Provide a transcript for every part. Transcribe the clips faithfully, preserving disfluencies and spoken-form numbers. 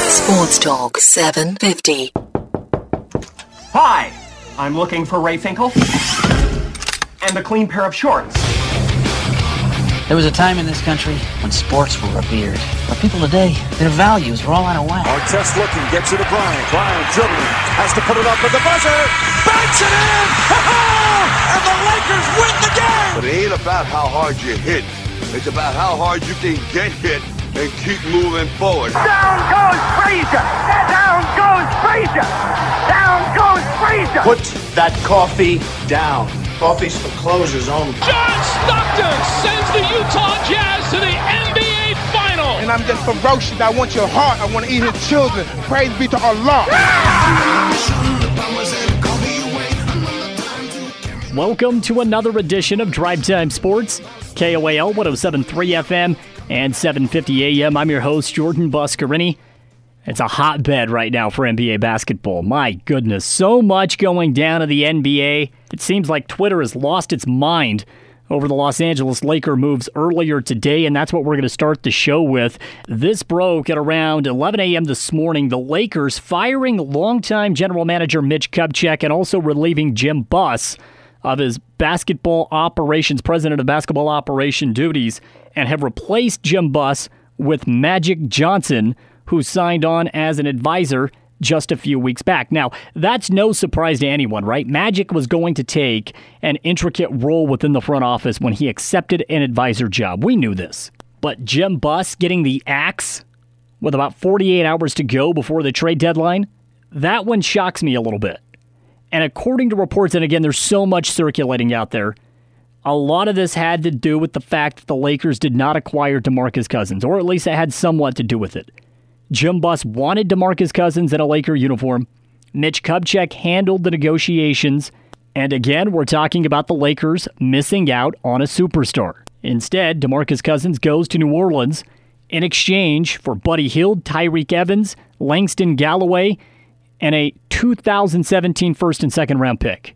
Sports Talk seven fifty. Hi, I'm looking for Ray Finkel and a clean pair of shorts. There was a time in this country when sports were revered. But people today, their values are all out of whack. Artest looking, gets it to Bryant. Bryant dribbling, has to put it up with the buzzer. Banks it in! And the Lakers win the game! But it ain't about how hard you hit. It's about how hard you can get hit and keep moving forward. Down goes Frazier! Down goes Frazier! Down goes Frazier! Put that coffee down. Coffee's for closers only. John Stockton sends the Utah Jazz to the N B A Final. And I'm just ferocious. I want your heart. I want to eat his children. Praise be to Allah. Welcome to another edition of Drive Time Sports, K O A L one oh seven point three F M and seven fifty A M. I'm your host, Jordan Buscarini. It's a hotbed right now for N B A basketball. My goodness, so much going down in the N B A. It seems like Twitter has lost its mind over the Los Angeles Lakers moves earlier today, and that's what we're going to start the show with. This broke at around eleven a.m. this morning. The Lakers firing longtime general manager Mitch Kupchak and also relieving Jim Buss of his basketball operations, president of basketball operation duties, and have replaced Jim Buss with Magic Johnson, who signed on as an advisor just a few weeks back. Now, that's no surprise to anyone, right? Magic was going to take an intricate role within the front office when he accepted an advisor job. We knew this. But Jim Buss getting the axe with about forty-eight hours to go before the trade deadline, that one shocks me a little bit. And according to reports, and again, there's so much circulating out there, a lot of this had to do with the fact that the Lakers did not acquire DeMarcus Cousins, or at least it had somewhat to do with it. Jim Buss wanted DeMarcus Cousins in a Laker uniform. Mitch Kupchak handled the negotiations. And again, we're talking about the Lakers missing out on a superstar. Instead, DeMarcus Cousins goes to New Orleans in exchange for Buddy Hield, Tyreke Evans, Langston Galloway, and a two thousand seventeen first and second round pick.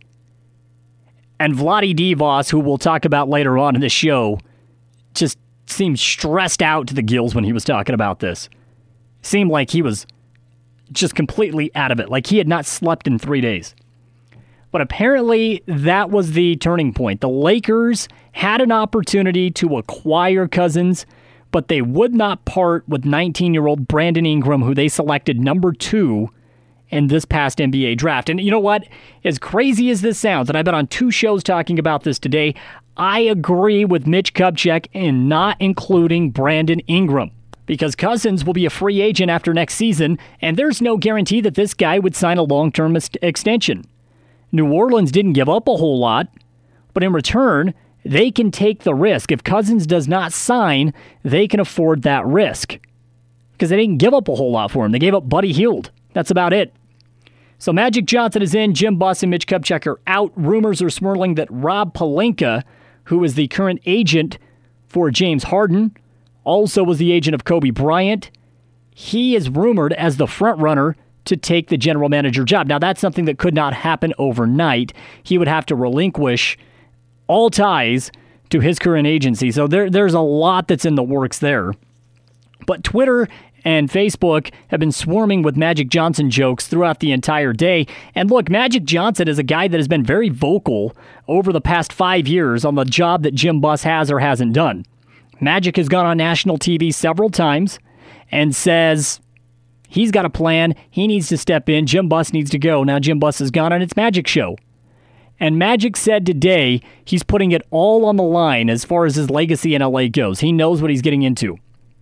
And Vlade Divac, who we'll talk about later on in the show, just seemed stressed out to the gills when he was talking about this. Seemed like he was just completely out of it, like he had not slept in three days. But apparently that was the turning point. The Lakers had an opportunity to acquire Cousins, but they would not part with nineteen-year-old Brandon Ingram, who they selected number two in this past N B A draft. And you know what? As crazy as this sounds, and I've been on two shows talking about this today, I agree with Mitch Kupchak in not including Brandon Ingram, because Cousins will be a free agent after next season, and there's no guarantee that this guy would sign a long-term extension. New Orleans didn't give up a whole lot, but in return, they can take the risk. If Cousins does not sign, they can afford that risk, because they didn't give up a whole lot for him. They gave up Buddy Hield. That's about it. So Magic Johnson is in, Jim Buss and Mitch Kupchak are out. Rumors are swirling that Rob Pelinka, who is the current agent for James Harden, also was the agent of Kobe Bryant. He is rumored as the front runner to take the general manager job. Now, that's something that could not happen overnight. He would have to relinquish all ties to his current agency. So there, there's a lot that's in the works there. But Twitter and Facebook have been swarming with Magic Johnson jokes throughout the entire day. And look, Magic Johnson is a guy that has been very vocal over the past five years on the job that Jim Buss has or hasn't done. Magic has gone on national T V several times and says he's got a plan. He needs to step in. Jim Buss needs to go. Now Jim Buss has gone on its Magic show. And Magic said today he's putting it all on the line as far as his legacy in L A goes. He knows what he's getting into.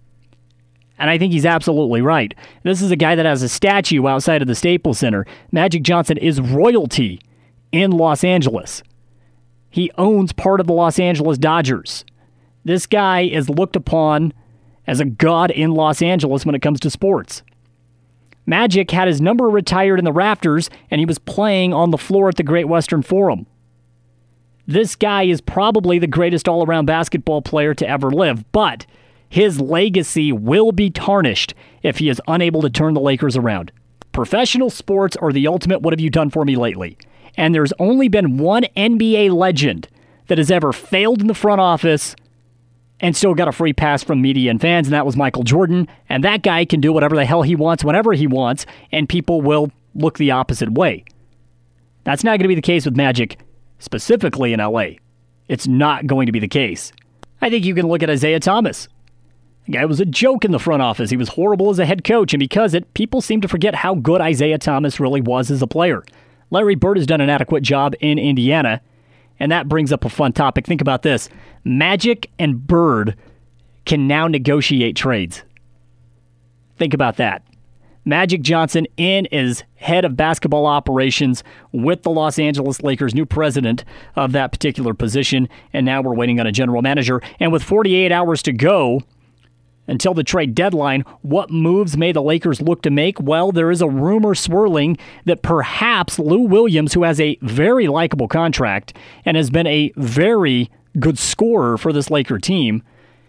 And I think he's absolutely right. This is a guy that has a statue outside of the Staples Center. Magic Johnson is royalty in Los Angeles. He owns part of the Los Angeles Dodgers. This guy is looked upon as a god in Los Angeles when it comes to sports. Magic had his number retired in the rafters, and he was playing on the floor at the Great Western Forum. This guy is probably the greatest all-around basketball player to ever live, but his legacy will be tarnished if he is unable to turn the Lakers around. Professional sports are the ultimate what have you done for me lately. And there's only been one N B A legend that has ever failed in the front office and still got a free pass from media and fans, and that was Michael Jordan. And that guy can do whatever the hell he wants, whenever he wants, and people will look the opposite way. That's not going to be the case with Magic, specifically in L A. It's not going to be the case. I think you can look at Isaiah Thomas. The guy was a joke in the front office. He was horrible as a head coach, and because it, people seem to forget how good Isaiah Thomas really was as a player. Larry Bird has done an adequate job in Indiana, and that brings up a fun topic. Think about this. Magic and Bird can now negotiate trades. Think about that. Magic Johnson in as head of basketball operations with the Los Angeles Lakers, new president of that particular position, and now we're waiting on a general manager. And with forty-eight hours to go until the trade deadline, what moves may the Lakers look to make? Well, there is a rumor swirling that perhaps Lou Williams, who has a very likable contract and has been a very good scorer for this Laker team,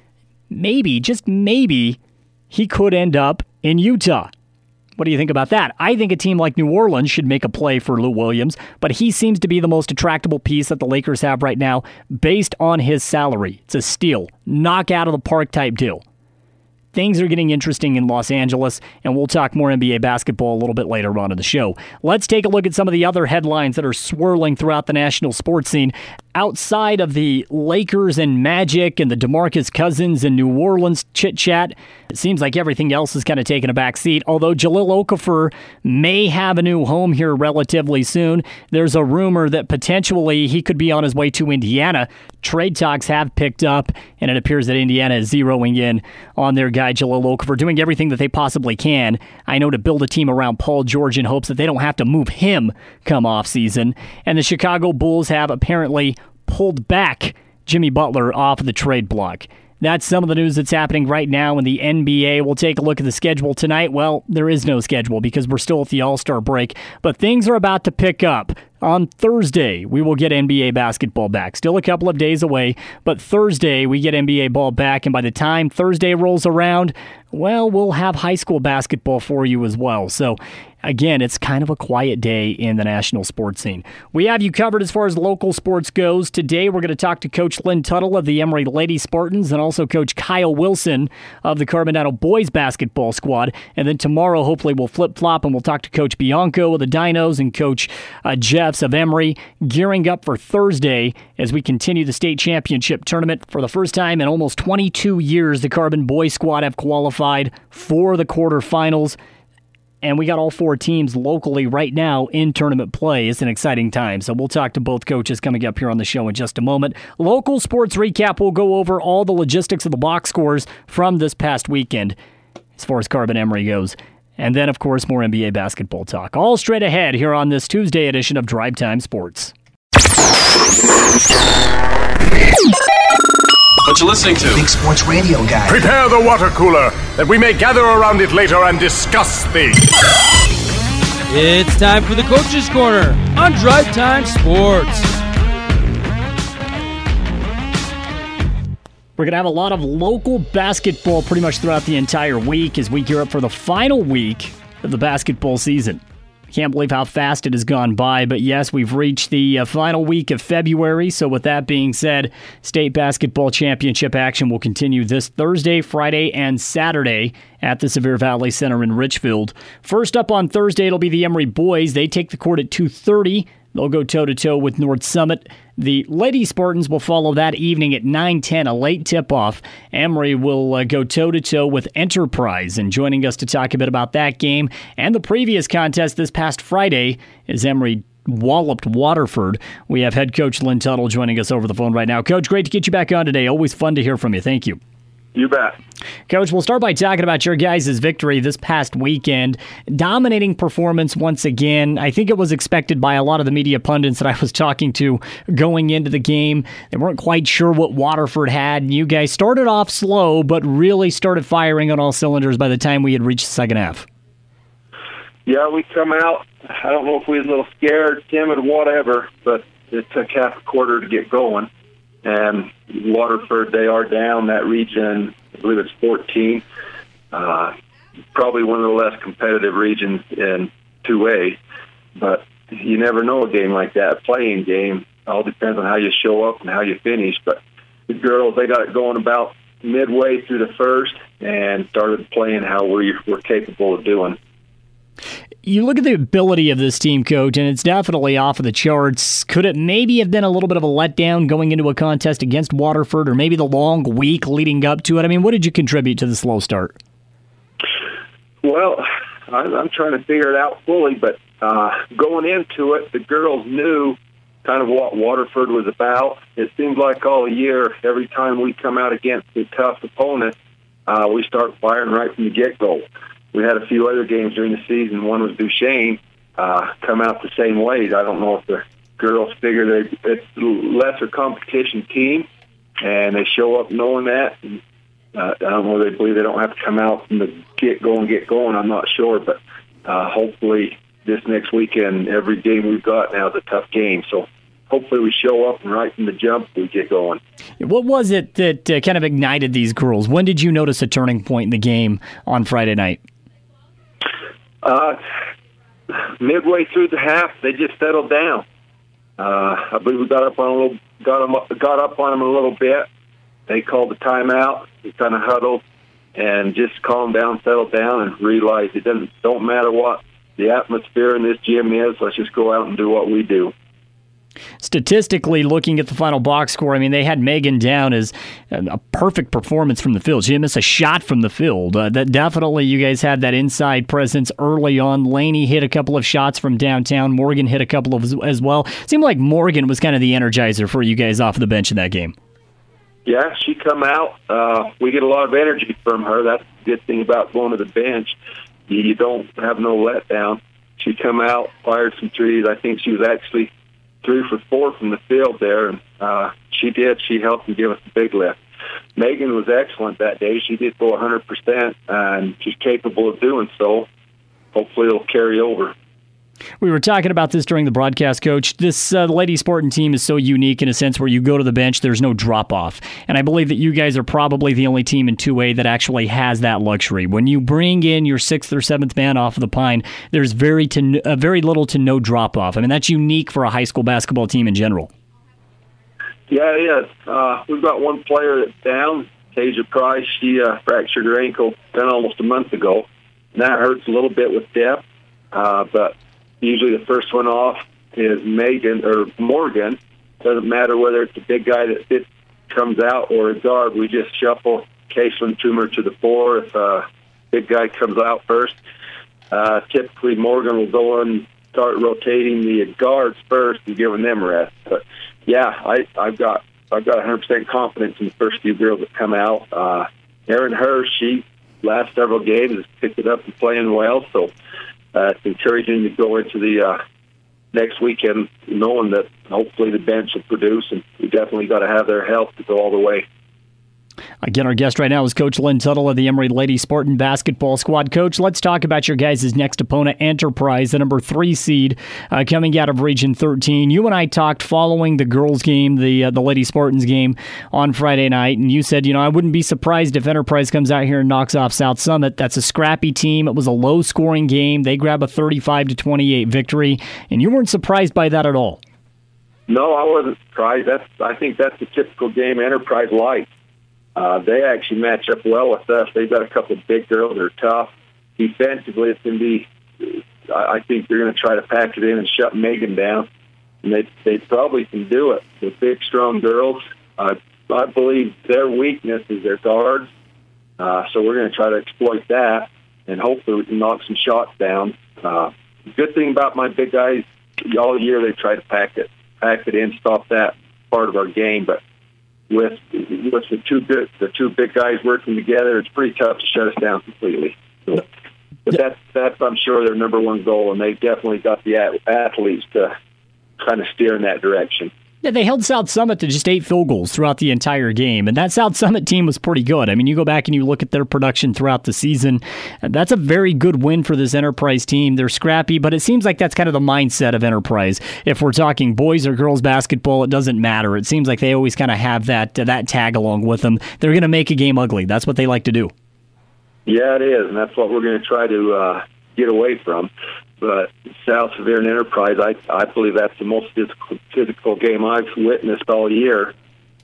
maybe, just maybe, he could end up in Utah. What do you think about that? I think a team like New Orleans should make a play for Lou Williams, but he seems to be the most attractable piece that the Lakers have right now based on his salary. It's a steal, knock out of the park type deal. Things are getting interesting in Los Angeles, and we'll talk more N B A basketball a little bit later on in the show. Let's take a look at some of the other headlines that are swirling throughout the national sports scene. Outside of the Lakers and Magic and the DeMarcus Cousins and New Orleans chit-chat, it seems like everything else is kind of taking a back seat. Although Jahlil Okafor may have a new home here relatively soon, there's a rumor that potentially he could be on his way to Indiana. Trade talks have picked up, and it appears that Indiana is zeroing in on their guy Jahlil Okafor, doing everything that they possibly can, I know, to build a team around Paul George in hopes that they don't have to move him come off season. And the Chicago Bulls have apparently pulled back Jimmy Butler off of the trade block. That's some of the news that's happening right now in the N B A. We'll take a look at the schedule tonight. Well, there is no schedule because we're still at the All-Star break, but things are about to pick up. On Thursday, we will get N B A basketball back. Still a couple of days away, but Thursday we get N B A ball back, and by the time Thursday rolls around, well, we'll have high school basketball for you as well. So, again, it's kind of a quiet day in the national sports scene. We have you covered as far as local sports goes. Today, we're going to talk to Coach Lynn Tuttle of the Emory Lady Spartans and also Coach Kyle Wilson of the Carbonado boys basketball squad. And then tomorrow, hopefully, we'll flip-flop and we'll talk to Coach Bianco of the Dinos and Coach uh, Jeffs of Emory, gearing up for Thursday as we continue the state championship tournament. For the first time in almost twenty-two years, the Carbon boys squad have qualified for the quarterfinals. And we got all four teams locally right now in tournament play. It's an exciting time. So we'll talk to both coaches coming up here on the show in just a moment. Local sports recap, we'll go over all the logistics of the box scores from this past weekend as far as Carbon Emory goes. And then, of course, more N B A basketball talk. All straight ahead here on this Tuesday edition of Drive Time Sports. What you listening to? Big Sports Radio Guy. Prepare the water cooler that we may gather around it later and discuss things. It's time for the Coach's Corner on Drive Time Sports. We're going to have a lot of local basketball pretty much throughout the entire week as we gear up for the final week of the basketball season. Can't believe how fast it has gone by, but yes, we've reached the uh, final week of February. So with that being said, state basketball championship action will continue this Thursday, Friday, and Saturday at the Sevier Valley Center in Richfield. First up on Thursday, it'll be the Emory boys. They take the court at two thirty. They'll go toe-to-toe with North Summit. The Lady Spartans will follow that evening at nine ten, a late tip-off. Emory will uh, go toe-to-toe with Enterprise. And joining us to talk a bit about that game and the previous contest this past Friday is Emory walloped Waterford. We have head coach Lynn Tuttle joining us over the phone right now. Coach, great to get you back on today. Always fun to hear from you. Thank you. You bet. Coach, we'll start by talking about your guys' victory this past weekend. Dominating performance once again. I think it was expected by a lot of the media pundits that I was talking to going into the game. They weren't quite sure what Waterford had. You guys started off slow, but really started firing on all cylinders by the time we had reached the second half. Yeah, we come out. I don't know if we was a little scared, timid, whatever, but it took half a quarter to get going. And Waterford, they are down that region. I believe it's fourteen. Uh, probably one of the less competitive regions in two A. But you never know a game like that, a playing game. All depends on how you show up and how you finish. But the girls, they got it going about midway through the first and started playing how we were capable of doing. You look at the ability of this team, Coach, and it's definitely off of the charts. Could it maybe have been a little bit of a letdown going into a contest against Waterford, or maybe the long week leading up to it? I mean, what did you contribute to the slow start? Well, I'm trying to figure it out fully, but uh, going into it, the girls knew kind of what Waterford was about. It seems like all year, every time we come out against a tough opponent, uh, we start firing right from the get-go. We had a few other games during the season. One was Duchesne, uh, come out the same ways. I don't know if the girls figure they, it's a lesser competition team, and they show up knowing that. And, uh, I don't know, they believe they don't have to come out from the get-go and get going. I'm not sure, but uh, hopefully this next weekend, every game we've got now is a tough game. So hopefully we show up and right from the jump we get going. What was it that uh, kind of ignited these girls? When did you notice a turning point in the game on Friday night? Uh, midway through the half, they just settled down. Uh, I believe we got up on a little, got them, got up on them a little bit. They called the timeout. We kind of huddled and just calmed down, settled down, and realized it doesn't don't matter what the atmosphere in this gym is. Let's just go out and do what we do. Statistically, looking at the final box score, I mean, they had Megan down as a perfect performance from the field. She didn't miss a shot from the field. Uh, that definitely, you guys had that inside presence early on. Laney hit a couple of shots from downtown. Morgan hit a couple of as well. It seemed like Morgan was kind of the energizer for you guys off the bench in that game. Yeah, she come out. Uh, we get a lot of energy from her. That's the good thing about going to the bench. You don't have no letdown. She come out, fired some trees. I think she was actually three for four from the field there, and uh, she did. She helped and give us a big lift. Megan was excellent that day. She did go one hundred percent, and she's capable of doing so. Hopefully it'll carry over. We were talking about this during the broadcast, Coach. This uh, Lady Sporting team is so unique in a sense where you go to the bench, there's no drop-off. And I believe that you guys are probably the only team in two A that actually has that luxury. When you bring in your sixth or seventh man off of the pine, there's very to uh, very little to no drop-off. I mean, that's unique for a high school basketball team in general. Yeah, it is. Uh, we've got one player that's down, Tasia Price. She uh, fractured her ankle then almost a month ago. And that hurts a little bit with depth, uh, but usually the first one off is Megan or Morgan. Doesn't matter whether it's a big guy that fits, comes out or a guard. We just shuffle Caitlin Toomer to the four if a big guy comes out first. Uh, typically, Morgan will go and start rotating the guards first and giving them rest. But yeah, I, I've got I've got one hundred percent confidence in the first few girls that come out. Uh, Erin Hirsch, she last several games has picked it up and playing well, so. Uh, it's encouraging to go into the uh, next weekend knowing that hopefully the bench will produce, and we definitely got to have their help to go all the way. Again, our guest right now is Coach Lynn Tuttle of the Emory Lady Spartan basketball squad. Coach, let's talk about your guys' next opponent, Enterprise, the number three seed uh, coming out of Region thirteen. You and I talked following the girls' game, the uh, the Lady Spartans game on Friday night, and you said, you know, I wouldn't be surprised if Enterprise comes out here and knocks off South Summit. That's a scrappy team. It was a low-scoring game. They grab a thirty-five to twenty-eight victory, and you weren't surprised by that at all. No, I wasn't surprised. That's I think that's the typical game Enterprise likes. Uh, they actually match up well with us. They've got a couple of big girls that are tough. Defensively, it's going to be, I think they're going to try to pack it in and shut Megan down. And they they probably can do it. They're big, strong girls. Uh, I believe their weakness is their guards. Uh, so we're going to try to exploit that, and hopefully we can knock some shots down. Uh, the good thing about my big guys, all year they try to pack it, pack it in, stop that part of our game. But with with the two big, the two big guys working together, it's pretty tough to shut us down completely. So, but that's that's I'm sure their number one goal, and they've definitely got the athletes to kind of steer in that direction. Yeah, they held South Summit to just eight field goals throughout the entire game, and that South Summit team was pretty good. I mean, you go back and you look at their production throughout the season, and that's a very good win for this Enterprise team. They're scrappy, but it seems like that's kind of the mindset of Enterprise. If we're talking boys or girls basketball, it doesn't matter. It seems like they always kind of have that uh, that tag along with them. They're going to make a game ugly. That's what they like to do. Yeah, it is, and that's what we're going to try to uh, get away from. But South Severe and Enterprise, I, I believe that's the most physical, physical game I've witnessed all year.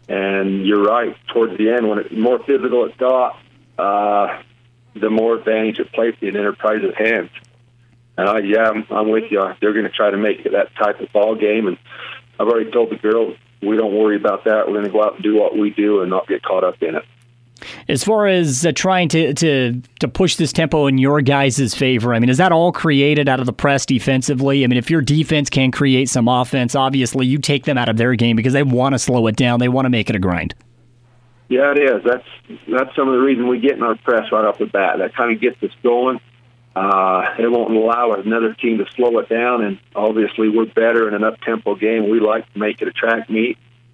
And you're right, towards the end, when it, the more physical it got, uh, the more advantage it played in Enterprise's hands. And I, yeah, I'm, I'm with you. They're going to try to make it that type of ball game. And I've already told the girls, we don't worry about that. We're going to go out and do what we do and not get caught up in it. As far as uh, trying to, to to push this tempo in your guys' favor, I mean, is that all created out of the press defensively? I mean, if your defense can create some offense, obviously you take them out of their game because they want to slow it down. They want to make it a grind. Yeah, it is. That's that's some of the reason we get in our press right off the bat. That kind of gets us going. Uh, it won't allow another team to slow it down, and obviously we're better in an up-tempo game. We like to make it a track meet,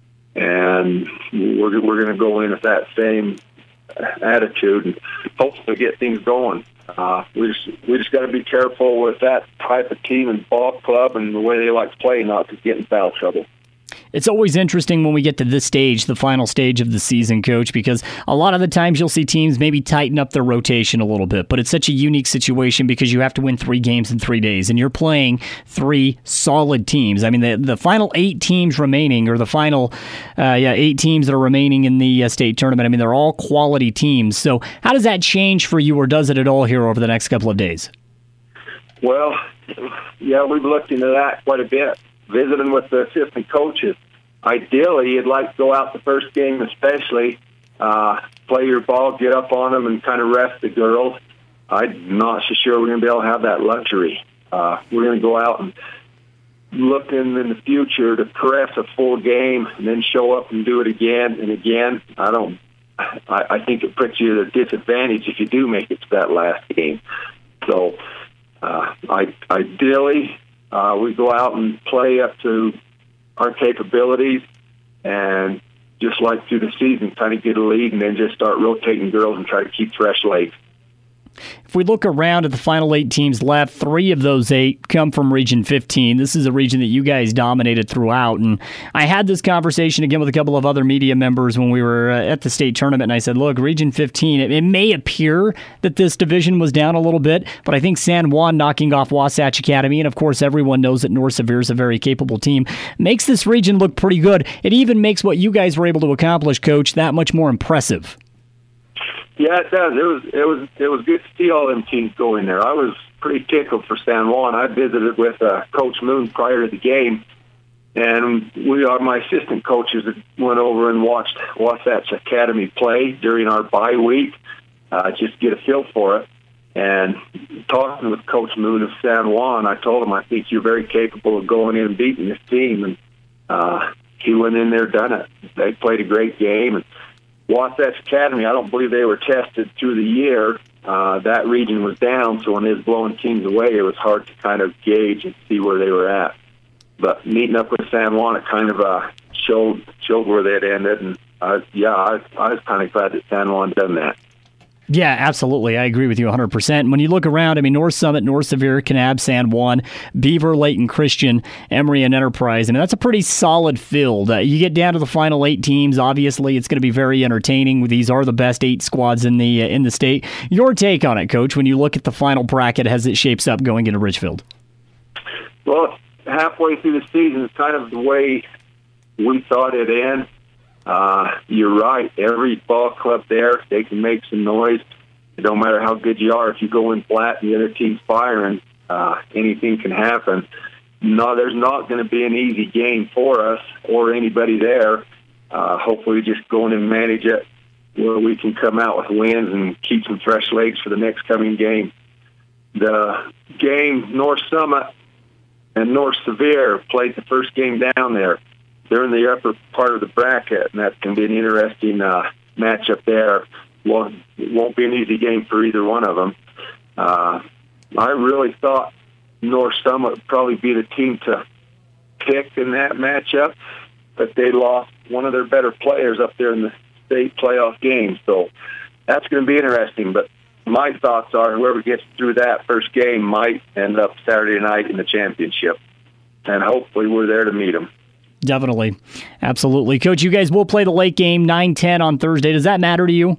and we're, we're going to go in with that same attitude and hopefully get things going. Uh, we just we just got to be careful with that type of team and ball club and the way they like to play, not to get in foul trouble. It's always interesting when we get to this stage, the final stage of the season, Coach, because a lot of the times you'll see teams maybe tighten up their rotation a little bit, but it's such a unique situation because you have to win three games in three days, and you're playing three solid teams. I mean, the the final eight teams remaining, or the final uh, yeah eight teams that are remaining in the uh, state tournament, I mean, they're all quality teams. So how does that change for you, or does it at all here over the next couple of days? Well, yeah, we've looked into that quite a bit, visiting with the assistant coaches. Ideally, you'd like to go out the first game especially, uh, play your ball, get up on them, and kind of rest the girls. I'm not so sure we're going to be able to have that luxury. Uh, we're going to go out and look in, in the future to press a full game and then show up and do it again and again. I don't. I, I think it puts you at a disadvantage if you do make it to that last game. So, uh, I, ideally, uh, we go out and play up to our capabilities, and just like through the season, kind of get a lead and then just start rotating girls and try to keep fresh legs. If we look around at the final eight teams left, three of those eight come from Region fifteen. This is a region that you guys dominated throughout. And I had this conversation again with a couple of other media members when we were at the state tournament, and I said, look, Region fifteen, it, it may appear that this division was down a little bit, but I think San Juan knocking off Wasatch Academy, and of course everyone knows that North Sevier is a very capable team, makes this region look pretty good. It even makes what you guys were able to accomplish, Coach, that much more impressive. Yeah, it does. It was it was it was good to see all them teams go in there. I was pretty tickled for San Juan. I visited with uh, Coach Moon prior to the game, and we are my assistant coaches that went over and watched Wasatch Academy play during our bye week, uh, just to get a feel for it. And talking with Coach Moon of San Juan, I told him I think you're very capable of going in and beating this team, and uh, he went in there, done it. They played a great game, and Wasatch Academy, I don't believe they were tested through the year. Uh, that region was down, so when they was blowing teams away, it was hard to kind of gauge and see where they were at. But meeting up with San Juan, it kind of uh, showed showed where they had ended, and uh, yeah, I, I was kind of glad that San Juan done that. Yeah, absolutely. I agree with you one hundred percent. When you look around, I mean, North Summit, North Sevier, Kanab, San Juan, Beaver, Layton Christian, Emory, and Enterprise, I mean, that's a pretty solid field. Uh, you get down to the final eight teams, obviously it's going to be very entertaining. These are the best eight squads in the uh, in the state. Your take on it, Coach, when you look at the final bracket as it shapes up going into Richfield? Well, halfway through the season, it's kind of the way we thought it'd end. Uh, you're right. Every ball club there, they can make some noise. It don't matter how good you are. If you go in flat and the other team's firing, uh, anything can happen. No, there's not going to be an easy game for us or anybody there. Uh, hopefully, just go in and manage it where we can come out with wins and keep some fresh legs for the next coming game. The game, North Summit and North Sevier played the first game down there. They're in the upper part of the bracket, and that can be an interesting uh, matchup there. Well, it won't be an easy game for either one of them. Uh, I really thought North Summit would probably be the team to pick in that matchup, but they lost one of their better players up there in the state playoff game, so that's going to be interesting. But my thoughts are whoever gets through that first game might end up Saturday night in the championship, and hopefully we're there to meet them. Definitely. Absolutely. Coach, you guys will play the late game, nine ten on Thursday. Does that matter to you?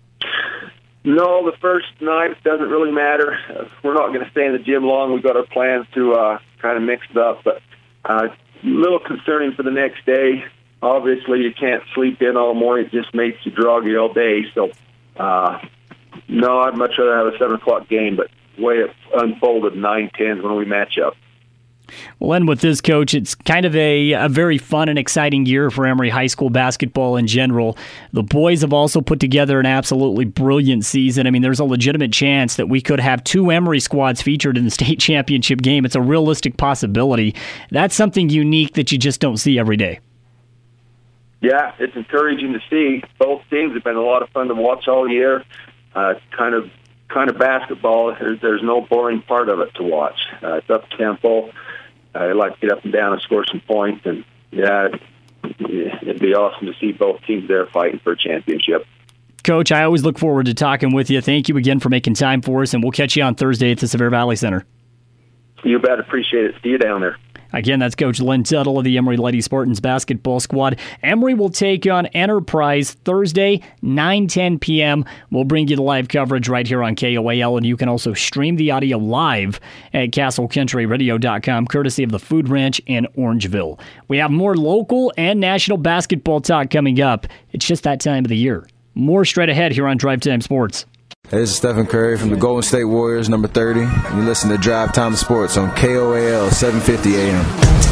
No, the first night doesn't really matter. Uh, we're not going to stay in the gym long. We've got our plans to uh, kind of mix it up, but uh, a little concerning for the next day. obviously you can't sleep in all morning. It just makes you groggy all day. So, uh, no, I'd much rather have a seven o'clock game, but the way it unfolded, nine ten when we match up. We'll end with this, Coach. It's kind of a, a very fun and exciting year for Emory High School basketball in general. The boys have also put together an absolutely brilliant season. I mean, there's a legitimate chance that we could have two Emory squads featured in the state championship game. It's a realistic possibility. That's something unique that you just don't see every day. Yeah, it's encouraging to see. Both teams have been a lot of fun to watch all year. Uh, kind of kind of basketball, there's, there's no boring part of it to watch. Uh, it's up-tempo. I like to get up and down and score some points, and yeah, it'd be awesome to see both teams there fighting for a championship. Coach, I always look forward to talking with you. Thank you again for making time for us, and we'll catch you on Thursday at the Sevier Valley Center. You bet. Appreciate it. See you down there. Again, that's Coach Lynn Tuttle of the Emory Lady Spartans basketball squad. Emory will take on Enterprise Thursday, nine ten p.m. We'll bring you the live coverage right here on K O A L, and you can also stream the audio live at castle country radio dot com, courtesy of the Food Ranch in Orangeville. We have more local and national basketball talk coming up. It's just that time of the year. More straight ahead here on Drive Time Sports. Hey, this is Stephen Curry from the Golden State Warriors, number thirty. You listen to Drive Time Sports on K O A L, seven fifty A M.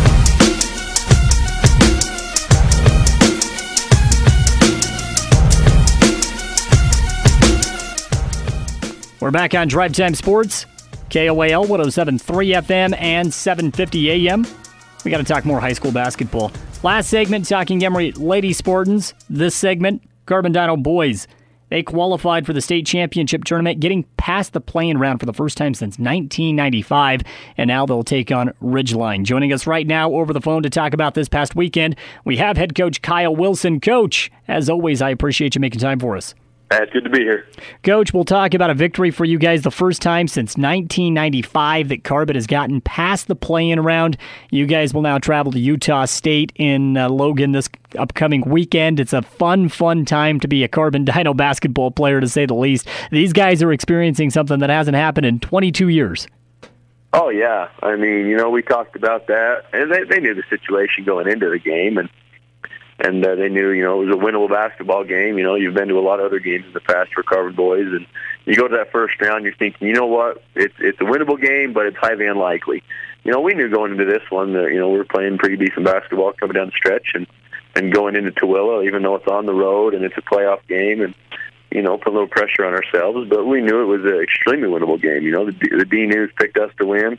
We're back on Drive Time Sports, K O A L, one oh seven point three F M and seven fifty A M. We got to talk more high school basketball. Last segment, talking Emory Lady Spartans. This segment, Carbondino boys. They qualified for the state championship tournament, getting past the play-in round for the first time since nineteen ninety-five, and now they'll take on Ridgeline. Joining us right now over the phone to talk about this past weekend, we have head coach Kyle Wilson. Coach, as always, I appreciate you making time for us. It's good to be here. Coach, we'll talk about a victory for you guys, the first time since nineteen ninety-five that Carbon has gotten past the play-in round. You guys will now travel to Utah State in uh, Logan this upcoming weekend. It's a fun, fun time to be a Carbondino basketball player, to say the least. These guys are experiencing something that hasn't happened in twenty-two years. Oh, yeah. I mean, you know, we talked about that, and they, they knew the situation going into the game, and And uh, they knew, you know, it was a winnable basketball game. You know, you've been to a lot of other games in the past for Carbon boys, and you go to that first round, you're thinking, you know what, it's it's a winnable game, but it's highly unlikely. You know, we knew going into this one that, you know, we were playing pretty decent basketball coming down the stretch, and, and going into Tooele, even though it's on the road and it's a playoff game, and, you know, put a little pressure on ourselves. But we knew it was an extremely winnable game. You know, the, the D News picked us to win.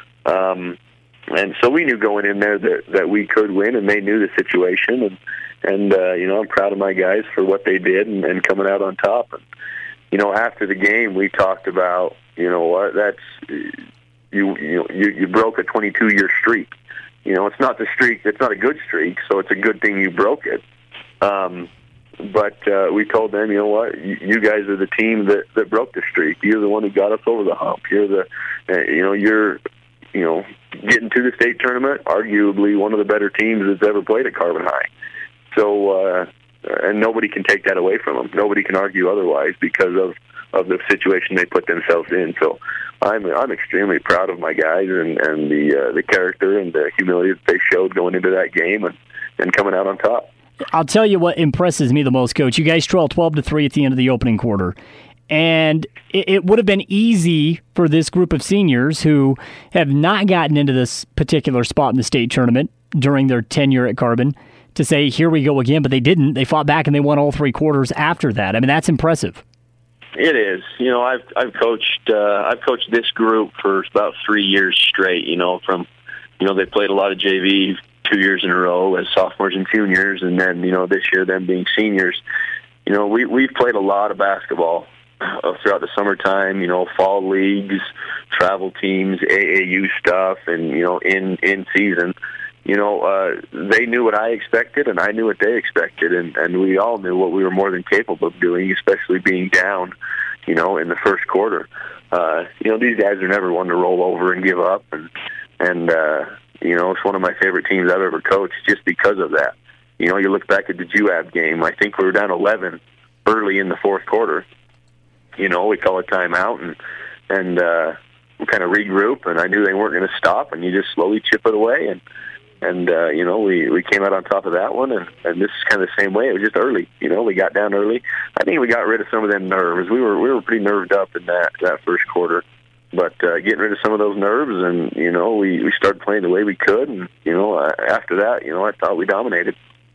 Um And so we knew going in there that, that we could win, and they knew the situation. And, and uh, you know, I'm proud of my guys for what they did and, and coming out on top. And, you know, after the game, we talked about, you know what, that's, you you know, you, you broke a twenty-two-year streak. You know, it's not the streak, it's not a good streak, so it's a good thing you broke it. Um, but uh, we told them, you know what, you, you guys are the team that, that broke the streak. You're the one who got us over the hump. You're the, uh, you know, you're, you know, getting to the state tournament, arguably one of the better teams that's ever played at Carbon High. So, uh, and nobody can take that away from them. Nobody can argue otherwise because of, of the situation they put themselves in. So I'm I'm extremely proud of my guys and, and the uh, the character and the humility that they showed going into that game and, and coming out on top. I'll tell you what impresses me the most, Coach. You guys trailed twelve to three at the end of the opening quarter. And it, it would have been easy for this group of seniors who have not gotten into this particular spot in the state tournament during their tenure at Carbon to say, here we go again, but they didn't. They fought back and they won all three quarters after that. I mean, that's impressive. It is. You know, I've I've coached uh, I've coached this group for about three years straight. You know, from you know they played a lot of J V two years in a row as sophomores and juniors, and then you know this year them being seniors. You know, we we've played a lot of basketball uh, throughout the summertime. You know, fall leagues, travel teams, A A U stuff, and you know in in season. You know, uh, they knew what I expected, and I knew what they expected, and, and we all knew what we were more than capable of doing, especially being down, you know, in the first quarter. Uh, you know, these guys are never one to roll over and give up, and, and uh, you know, it's one of my favorite teams I've ever coached just because of that. You know, you look back at the J U A B game, I think we were down eleven early in the fourth quarter. You know, we call a timeout, and, and uh, we kind of regroup, and I knew they weren't going to stop, and you just slowly chip it away, and and uh, you know, we, we came out on top of that one, and, and this is kind of the same way. It was just early, you know. We got down early. I think we got rid of some of them nerves. We were we were pretty nerved up in that that first quarter, but uh, getting rid of some of those nerves, and you know, we we started playing the way we could, and you know, uh, after that, you know, I thought we dominated.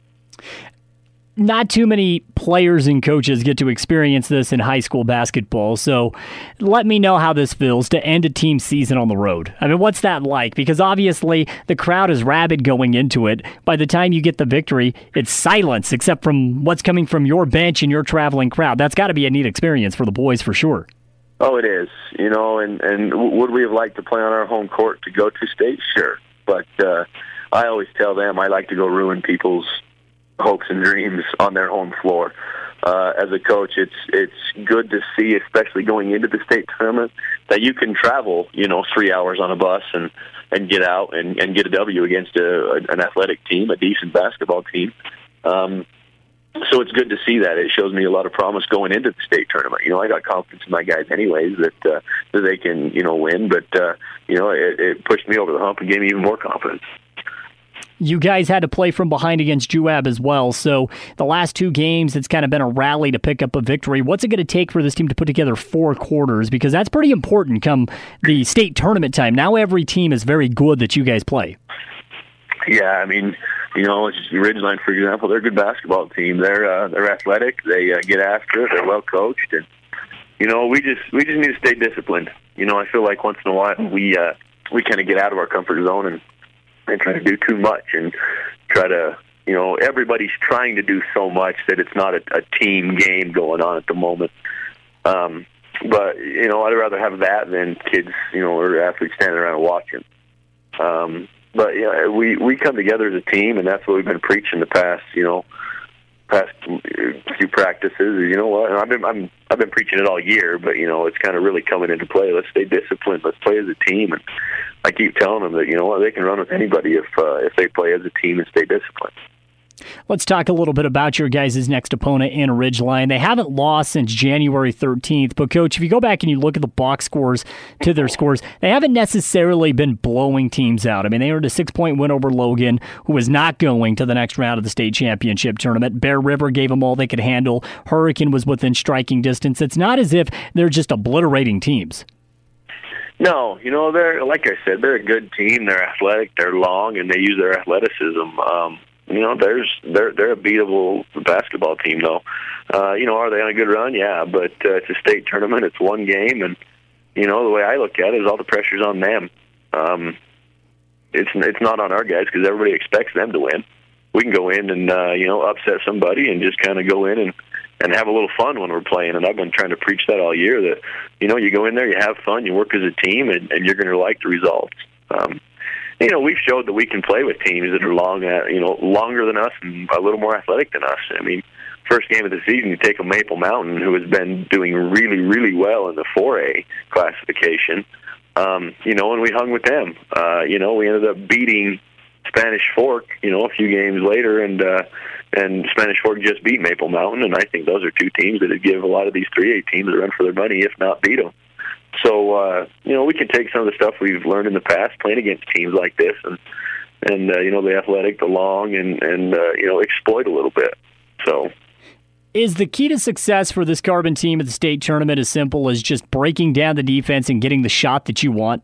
Not too many players and coaches get to experience this in high school basketball, so let me know how this feels to end a team season on the road. I mean, what's that like? Because obviously the crowd is rabid going into it. By the time you get the victory, it's silence except from what's coming from your bench and your traveling crowd. That's got to be a neat experience for the boys for sure. Oh, it is. You know, and, and would we have liked to play on our home court to go to state? Sure. But uh, I always tell them I like to go ruin people's hopes and dreams on their home floor. Uh, as a coach, it's it's good to see, especially going into the state tournament, that you can travel, you know, three hours on a bus and, and get out and, and get a W against a, an athletic team, a decent basketball team. Um, so it's good to see that. It shows me a lot of promise going into the state tournament. You know, I got confidence in my guys anyways that uh, that they can, you know, win. But, uh, you know, it, it pushed me over the hump and gave me even more confidence. You guys had to play from behind against J U A B as well, so the last two games, it's kind of been a rally to pick up a victory. What's it going to take for this team to put together four quarters? Because that's pretty important come the state tournament time. Now every team is very good that you guys play. Yeah, I mean, you know, Ridgeline, for example, they're a good basketball team. They're uh, they're athletic. They uh, get after it. They're well coached, and you know, we just we just need to stay disciplined. You know, I feel like once in a while we uh, we kind of get out of our comfort zone and. and try to do too much and try to, you know, everybody's trying to do so much that it's not a, a team game going on at the moment. Um, but, you know, I'd rather have that than kids, you know, or athletes standing around watching. Um, but, yeah, you know, we, we come together as a team, and that's what we've been preaching the past, you know, past few practices. You know what? And I've been I'm, I've been preaching it all year, but, you know, it's kind of really coming into play. Let's stay disciplined. Let's play as a team. And I keep telling them that, you know what, they can run with anybody if uh, if they play as a team and stay disciplined. Let's talk a little bit about your guys' next opponent in Ridgeline. They haven't lost since January thirteenth, but, Coach, if you go back and you look at the box scores to their scores, they haven't necessarily been blowing teams out. I mean, they earned a six-point win over Logan, who was not going to the next round of the state championship tournament. Bear River gave them all they could handle. Hurricane was within striking distance. It's not as if they're just obliterating teams. No, you know, they're, like I said, they're a good team. They're athletic, they're long, and they use their athleticism. Um, you know, there's they're they're a beatable basketball team, though. Uh, you know, are they on a good run? Yeah, but uh, it's a state tournament. It's one game, and you know, the way I look at it is all the pressure's on them. Um, it's it's not on our guys because everybody expects them to win. We can go in and uh, you know, upset somebody and just kind of go in and. and have a little fun when we're playing. And I've been trying to preach that all year, that, you know, you go in there, you have fun, you work as a team, and, and you're going to like the results. Um, you know, we've showed that we can play with teams that are long, uh, you know, longer than us and a little more athletic than us. I mean, first game of the season, you take a Maple Mountain, who has been doing really, really well in the four A classification, um, you know, and we hung with them. Uh, you know, we ended up beating Spanish Fork, you know, a few games later, and uh, and Spanish Fork just beat Maple Mountain, and I think those are two teams that would give a lot of these three A teams a run for their money, if not beat them. So, uh, you know, we can take some of the stuff we've learned in the past playing against teams like this, and, and uh, you know, the athletic, the long, and, and uh, you know, exploit a little bit. So, is the key to success for this Carbon team at the state tournament as simple as just breaking down the defense and getting the shot that you want?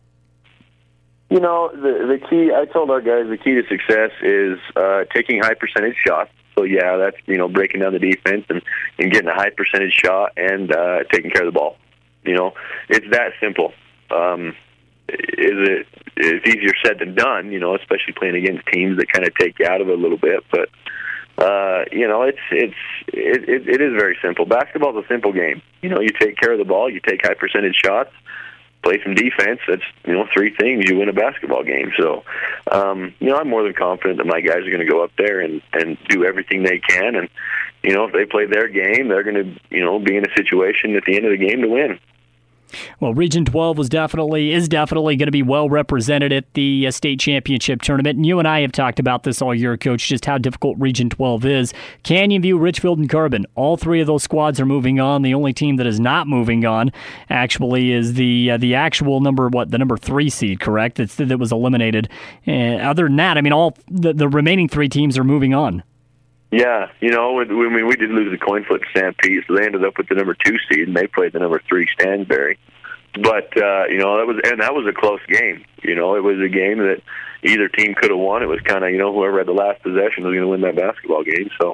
You know, the the key, I told our guys, the key to success is uh, taking high percentage shots. So, yeah, that's, you know, breaking down the defense and, and getting a high percentage shot and uh, taking care of the ball. You know, it's that simple. Um, is it? It's easier said than done, you know, especially playing against teams that kind of take you out of it a little bit. But, uh, you know, it's it's it, it, it is very simple. Basketball's a simple game. You know, you take care of the ball, you take high percentage shots, play some defense. That's, you know, three things. You win a basketball game. So, um, you know, I'm more than confident that my guys are going to go up there and, and do everything they can. And, you know, if they play their game, they're going to, you know, be in a situation at the end of the game to win. Well, Region twelve was definitely is definitely going to be well represented at the uh, state championship tournament. And you and I have talked about this all year, Coach, just how difficult Region twelve is. Canyon View, Richfield, and Carbon, all three of those squads are moving on. The only team that is not moving on, actually, is the uh, the actual number what the number three seed, correct? That's, that was eliminated. Uh, other than that, I mean, all the, the remaining three teams are moving on. Yeah, you know, I mean, we did lose the coin flip to Stampede, so they ended up with the number two seed, and they played the number three Stansbury. But uh, you know, that was and that was a close game. You know, it was a game that either team could have won. It was kind of, you know, whoever had the last possession was going to win that basketball game. So,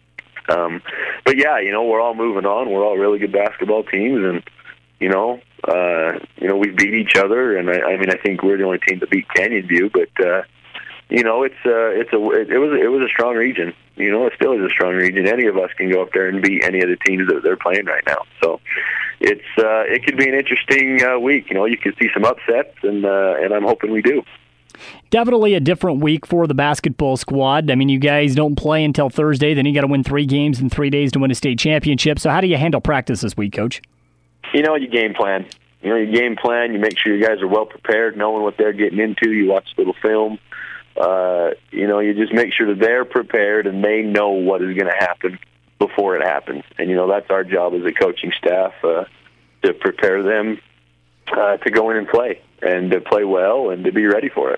um, but yeah, you know, we're all moving on. We're all really good basketball teams, and you know, uh, you know, we beat each other. And I, I mean, I think we're the only team that beat Canyon View, but. Uh, You know, it's uh, it's a it was it was a strong region. You know, it still is a strong region. Any of us can go up there and beat any of the teams that they're playing right now. So, it's uh, it could be an interesting uh, week. You know, you could see some upsets, and uh, and I'm hoping we do. Definitely a different week for the basketball squad. I mean, you guys don't play until Thursday. Then you got to win three games in three days to win a state championship. So, how do you handle practice this week, Coach? You know, you game plan. You know, you game plan. You make sure you guys are well prepared, knowing what they're getting into. You watch a little film. Uh, you know, you just make sure that they're prepared and they know what is going to happen before it happens. And, you know, that's our job as a coaching staff, uh, to prepare them uh, to go in and play and to play well and to be ready for it.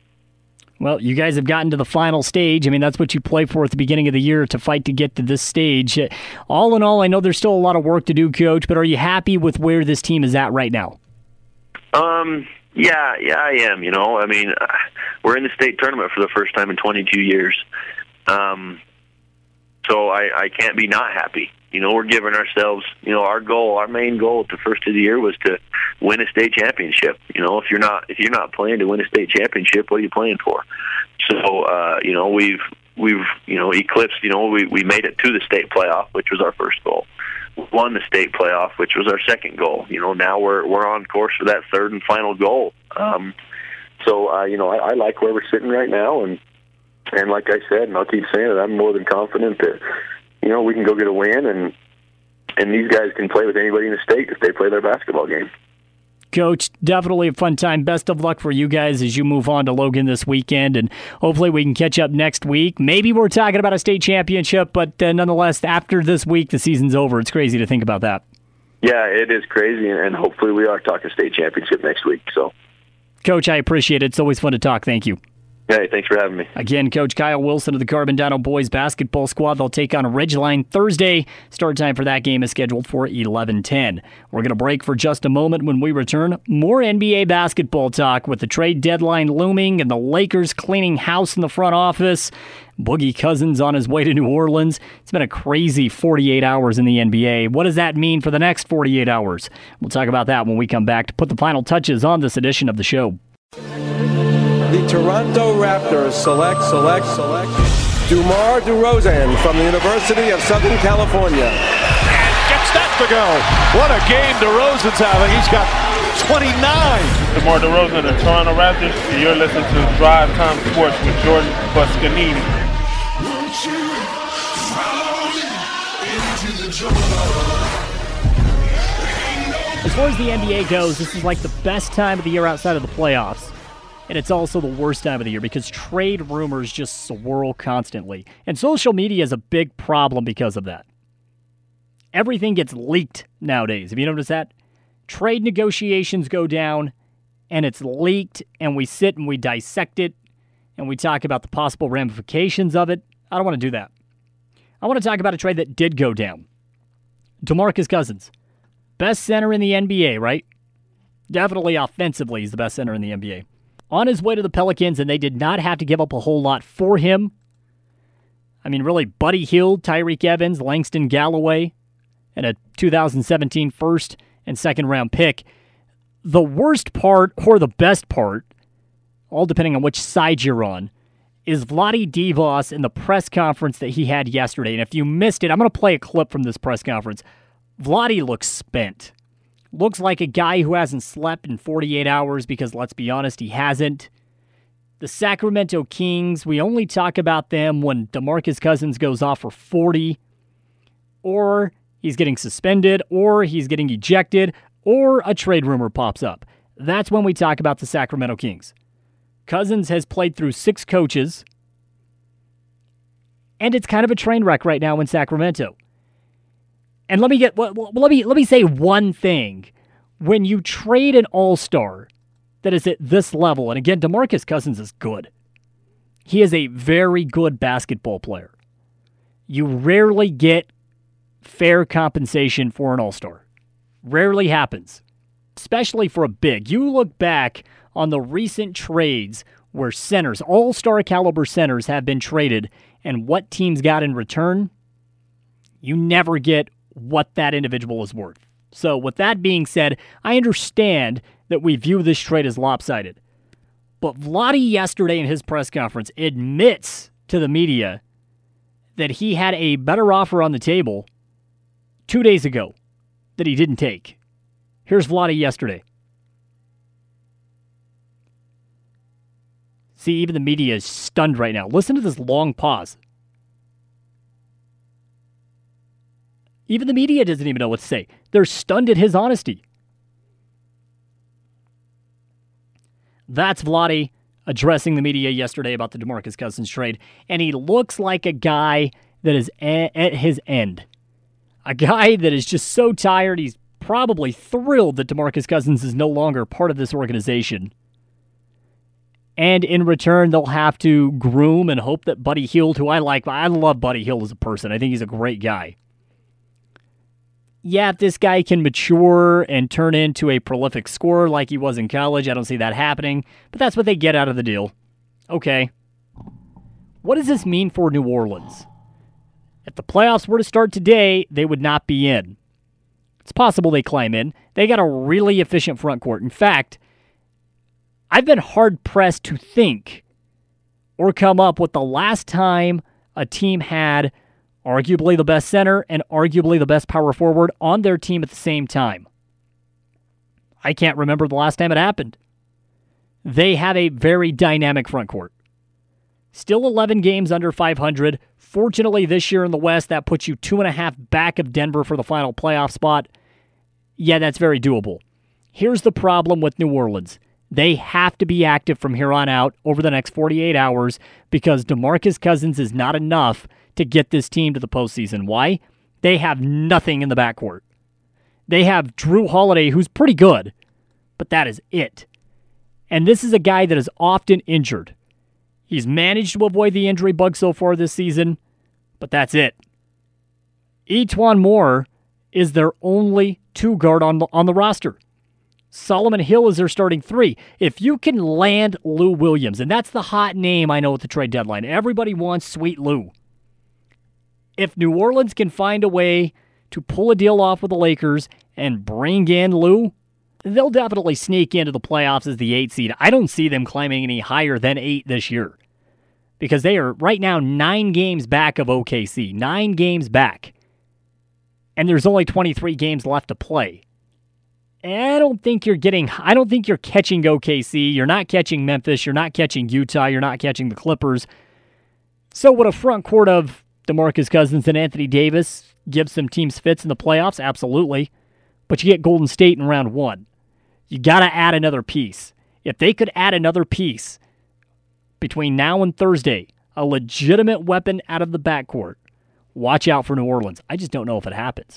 Well, you guys have gotten to the final stage. I mean, that's what you play for at the beginning of the year, to fight to get to this stage. All in all, I know there's still a lot of work to do, Coach, but are you happy with where this team is at right now? Um... Yeah, yeah, I am. You know, I mean, uh, we're in the state tournament for the first time in twenty-two years. Um, so I, I can't be not happy. You know, we're giving ourselves, you know, our goal, our main goal at the first of the year was to win a state championship. You know, if you're not, if you're not playing to win a state championship, what are you playing for? So, uh, you know, we've, we've, you know, eclipsed, you know, we, we made it to the state playoff, which was our first goal. Won the state playoff, which was our second goal. You know, now we're we're on course for that third and final goal. Um, so, uh, you know, I, I like where we're sitting right now, and and like I said, and I'll keep saying it, I'm more than confident that, you know, we can go get a win, and and these guys can play with anybody in the state if they play their basketball game. Coach, definitely a fun time. Best of luck for you guys as you move on to Logan this weekend, and hopefully we can catch up next week. Maybe we're talking about a state championship, but uh, nonetheless, after this week, the season's over. It's crazy to think about that. Yeah, it is crazy, and hopefully we are talking state championship next week. So, Coach, I appreciate it. It's always fun to talk. Thank you. Hey, thanks for having me. Again, Coach Kyle Wilson of the Carbon Dino boys basketball squad. They'll take on Ridgeline Thursday. Start time for that game is scheduled for eleven ten. We're going to break for just a moment. When we return, more N B A basketball talk with the trade deadline looming and the Lakers cleaning house in the front office. Boogie Cousins on his way to New Orleans. It's been a crazy forty-eight hours in the N B A. What does that mean for the next forty-eight hours? We'll talk about that when we come back to put the final touches on this edition of the show. The Toronto Raptors select, select, select DeMar DeRozan from the University of Southern California. And gets that to go. What a game DeRozan's having. He's got twenty-nine. DeMar DeRozan and Toronto Raptors. You're listening to Drive Time Sports with Jordan Buscanini. As far as the N B A goes, this is like the best time of the year outside of the playoffs. And it's also the worst time of the year because trade rumors just swirl constantly. And social media is a big problem because of that. Everything gets leaked nowadays. Have you noticed that? Trade negotiations go down, and it's leaked, and we sit and we dissect it, and we talk about the possible ramifications of it. I don't want to do that. I want to talk about a trade that did go down. DeMarcus Cousins. Best center in the N B A, right? Definitely offensively, he's the best center in the N B A. On his way to the Pelicans, and they did not have to give up a whole lot for him. I mean, really, Buddy Hield, Tyreek Evans, Langston Galloway, and a two thousand seventeen first and second round pick. The worst part, or the best part, all depending on which side you're on, is Vlade Divac in the press conference that he had yesterday. And if you missed it, I'm going to play a clip from this press conference. Vlade looks spent. Looks like a guy who hasn't slept in forty-eight hours because, let's be honest, he hasn't. The Sacramento Kings, we only talk about them when DeMarcus Cousins goes off for forty, or he's getting suspended, or he's getting ejected, or a trade rumor pops up. That's when we talk about the Sacramento Kings. Cousins has played through six coaches, and it's kind of a train wreck right now in Sacramento. And let me get well, let me let me say one thing. When you trade an all-star that is at this level, and again, DeMarcus Cousins is good. He is a very good basketball player. You rarely get fair compensation for an all-star. Rarely happens, especially for a big. You look back on the recent trades where centers, all-star caliber centers have been traded, and what teams got in return, you never get what that individual is worth. So with that being said, I understand that we view this trade as lopsided. But Vlade yesterday in his press conference admits to the media that he had a better offer on the table two days ago that he didn't take. Here's Vlade yesterday. See, even the media is stunned right now. Listen to this long pause. Even the media doesn't even know what to say. They're stunned at his honesty. That's Vlade addressing the media yesterday about the DeMarcus Cousins trade, and he looks like a guy that is at his end. A guy that is just so tired, he's probably thrilled that DeMarcus Cousins is no longer part of this organization. And in return, they'll have to groom and hope that Buddy Hield, who I like, I love Buddy Hield as a person. I think he's a great guy. Yeah, if this guy can mature and turn into a prolific scorer like he was in college, I don't see that happening, but that's what they get out of the deal. Okay. What does this mean for New Orleans? If the playoffs were to start today, they would not be in. It's possible they climb in. They got a really efficient front court. In fact, I've been hard-pressed to think or come up with the last time a team had arguably the best center and arguably the best power forward on their team at the same time. I can't remember the last time it happened. They have a very dynamic front court. Still eleven games under five hundred. Fortunately, this year in the West, that puts you two and a half back of Denver for the final playoff spot. Yeah, that's very doable. Here's the problem with New Orleans. They have to be active from here on out over the next forty-eight hours because DeMarcus Cousins is not enough to get this team to the postseason. Why? They have nothing in the backcourt. They have Drew Holiday, who's pretty good, but that is it. And this is a guy that is often injured. He's managed to avoid the injury bug so far this season, but that's it. Etuan Moore is their only two guard on the, on the roster. Solomon Hill is their starting three. If you can land Lou Williams, and that's the hot name I know at the trade deadline. Everybody wants Sweet Lou. If New Orleans can find a way to pull a deal off with the Lakers and bring in Lou, they'll definitely sneak into the playoffs as the eight seed. I don't see them climbing any higher than eight this year because they are right now nine games back of O K C. Nine games back. And there's only twenty-three games left to play. I don't think you're getting, I don't think you're catching O K C. You're not catching Memphis. You're not catching Utah. You're not catching the Clippers. So would a front court of DeMarcus Cousins and Anthony Davis give some teams fits in the playoffs? Absolutely. But you get Golden State in round one. You got to add another piece. If they could add another piece between now and Thursday, a legitimate weapon out of the backcourt, watch out for New Orleans. I just don't know if it happens.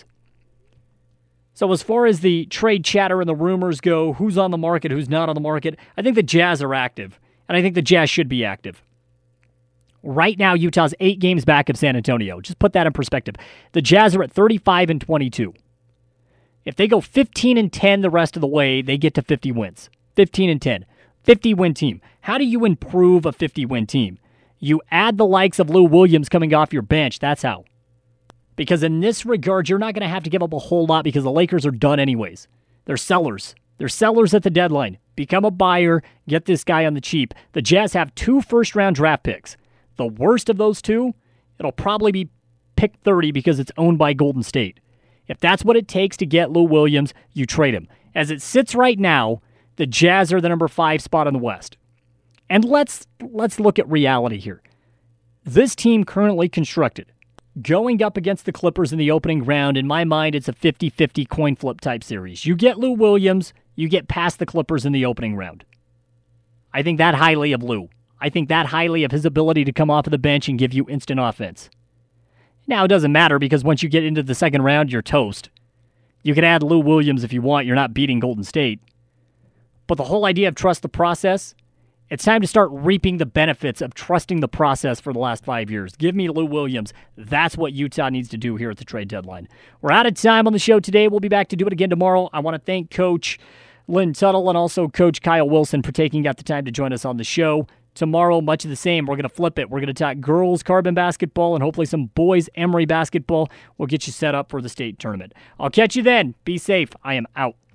So as far as the trade chatter and the rumors go, who's on the market, who's not on the market, I think the Jazz are active, and I think the Jazz should be active. Right now, Utah's eight games back of San Antonio. Just put that in perspective. The Jazz are at thirty-five and twenty-two. If they go fifteen and ten the rest of the way, they get to fifty wins. fifteen and ten. fifty-win team. How do you improve a fifty-win team? You add the likes of Lou Williams coming off your bench. That's how. Because in this regard, you're not going to have to give up a whole lot because the Lakers are done anyways. They're sellers. They're sellers at the deadline. Become a buyer. Get this guy on the cheap. The Jazz have two first-round draft picks. The worst of those two, it'll probably be pick thirty because it's owned by Golden State. If that's what it takes to get Lou Williams, you trade him. As it sits right now, the Jazz are the number five spot in the West. And let's let's look at reality here. This team currently constructed, going up against the Clippers in the opening round, in my mind, it's a fifty-fifty coin flip type series. You get Lou Williams, you get past the Clippers in the opening round. I think that highly of Lou. I think that highly of his ability to come off of the bench and give you instant offense. Now, it doesn't matter because once you get into the second round, you're toast. You can add Lou Williams if you want. You're not beating Golden State. But the whole idea of trust the process, it's time to start reaping the benefits of trusting the process for the last five years. Give me Lou Williams. That's what Utah needs to do here at the trade deadline. We're out of time on the show today. We'll be back to do it again tomorrow. I want to thank Coach Lynn Tuttle and also Coach Kyle Wilson for taking out the time to join us on the show. Tomorrow, much of the same. We're going to flip it. We're going to talk girls Carbon basketball and hopefully some boys Emory basketball. We'll get you set up for the state tournament. I'll catch you then. Be safe. I am out.